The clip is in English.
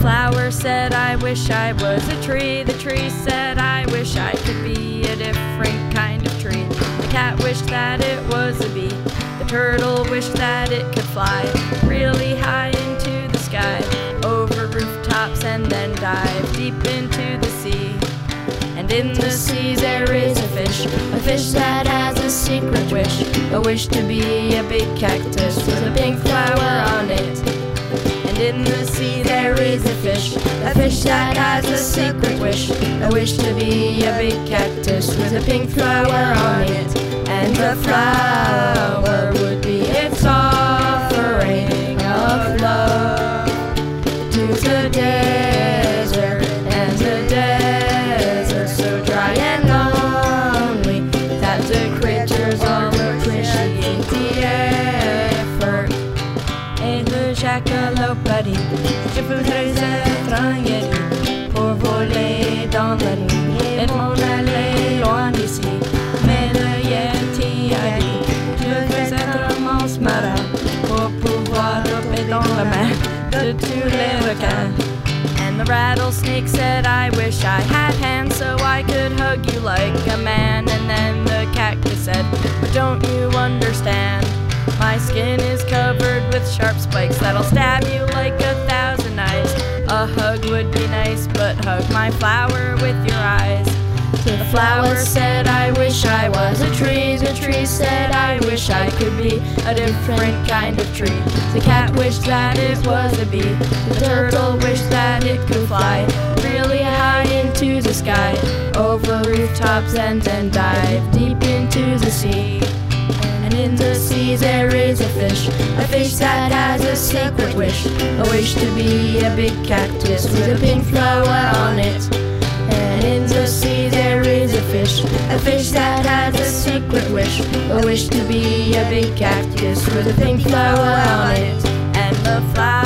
flower said, I wish I was a tree. The tree said, I wish I could be a different kind of tree. The cat wished that it was a bee. The turtle wished that it could fly really high into the sky, over rooftops and then dive deep into the sea. And in the sea there is a fish that has a secret wish, a wish to be a big cactus with a pink flower on it. And in the sea there is a fish that has a secret wish, a wish to be a big cactus with a pink flower on it. And the flower would be its offering of love to the desert, and the desert so dry and lonely that the creatures all appreciate the effort. Et le jackalope, je voudrais être un yeti pour voler dans la nuit et m'en aller loin d'ici. Mais le yeti a dit, je voudrais être un monstre marin pour pouvoir hopper dans la mer de tous les requins. And the rattlesnake said, I wish I had hands so I could hug you like a man. And then the cactus said, but don't you understand? My skin is covered with sharp spikes that'll stab you like 1,000 knives. A hug would be nice, but hug my flower with your eyes. The flower said, I wish I was a tree. The tree said, I wish I could be a different kind of tree. The cat wished that it was a bee. The turtle wished that it could fly really high into the sky, over rooftops and then dive deep into the sea. And in the sea there is a fish that has a secret wish, a wish to be a big cactus with a pink flower on it. And in the sea there is a fish that has a secret wish, a wish to be a big cactus with a pink flower on it. And the flower